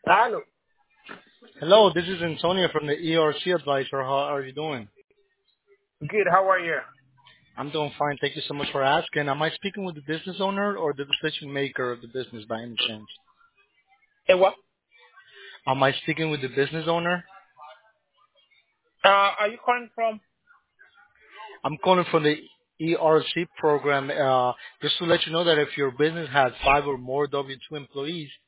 Hello. Hello, this is Antonio from the ERC Advisor. How are you doing? Good. How are you? I'm doing fine. Thank you so much for asking. Am I speaking with the business owner or the decision maker of the business by any chance? Hey, what? Am I speaking with the business owner? Are you calling from? I'm calling from the ERC program. Just to let you know that if your business has 5 or more W-2 employees,